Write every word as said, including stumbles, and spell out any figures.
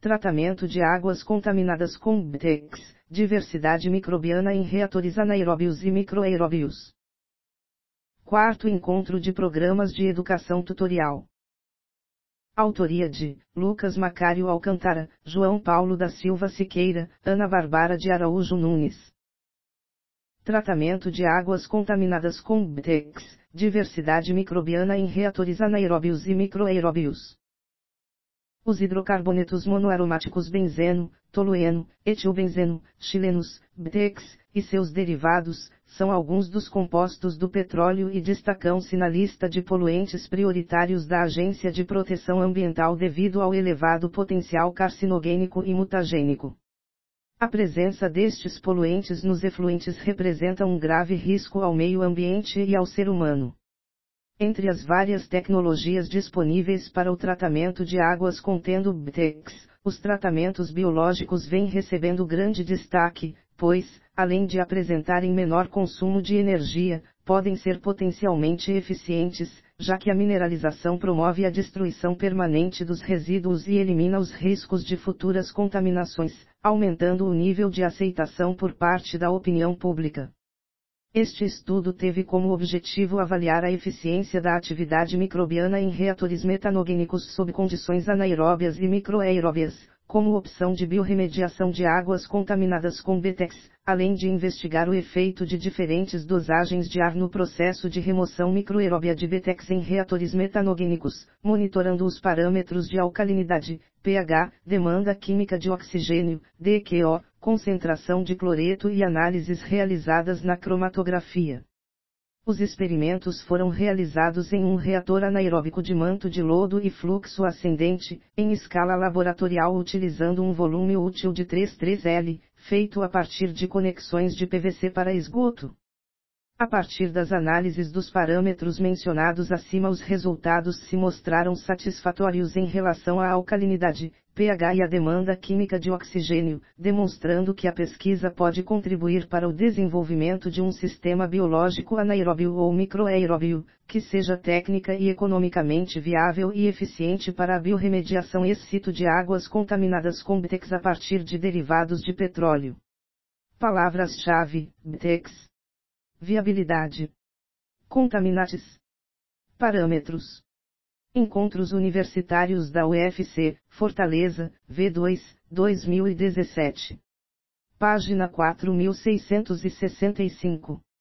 Tratamento de águas contaminadas com B T E X, diversidade microbiana em reatores anaeróbios e microaeróbios. Quarto encontro de programas de educação tutorial. Autoria de Lucas Macário Alcântara, João Paulo da Silva Siqueira, Ana Bárbara de Araújo Nunes. Tratamento de águas contaminadas com B T E X, diversidade microbiana em reatores anaeróbios e microaeróbios. Os hidrocarbonetos monoaromáticos benzeno, tolueno, etilbenzeno, chilenos, B T E X, e seus derivados, são alguns dos compostos do petróleo e destacam-se na lista de poluentes prioritários da Agência de Proteção Ambiental devido ao elevado potencial carcinogênico e mutagênico. A presença destes poluentes nos efluentes representa um grave risco ao meio ambiente e ao ser humano. Entre as várias tecnologias disponíveis para o tratamento de águas contendo B T E X, os tratamentos biológicos vêm recebendo grande destaque, pois, além de apresentarem menor consumo de energia, podem ser potencialmente eficientes, já que a mineralização promove a destruição permanente dos resíduos e elimina os riscos de futuras contaminações, aumentando o nível de aceitação por parte da opinião pública. Este estudo teve como objetivo avaliar a eficiência da atividade microbiana em reatores metanogênicos sob condições anaeróbias e microaeróbias, como opção de biorremediação de águas contaminadas com B T E X, além de investigar o efeito de diferentes dosagens de ar no processo de remoção microaeróbia de B T E X em reatores metanogênicos, monitorando os parâmetros de alcalinidade, pH, demanda química de oxigênio, D Q O, concentração de cloreto e análises realizadas na cromatografia. Os experimentos foram realizados em um reator anaeróbico de manto de lodo e fluxo ascendente, em escala laboratorial utilizando um volume útil de trinta e três litros, feito a partir de conexões de P V C para esgoto. A partir das análises dos parâmetros mencionados acima, os resultados se mostraram satisfatórios em relação à alcalinidade, pH e a demanda química de oxigênio, demonstrando que a pesquisa pode contribuir para o desenvolvimento de um sistema biológico anaeróbio ou microaeróbio, que seja técnica e economicamente viável e eficiente para a biorremediação ex situ de águas contaminadas com B T E X a partir de derivados de petróleo. Palavras-chave: B T E X. Viabilidade. Contaminantes. Parâmetros. Encontros Universitários da U F C, Fortaleza, V dois, dois mil e dezessete. Página quatro mil seiscentos e sessenta e cinco.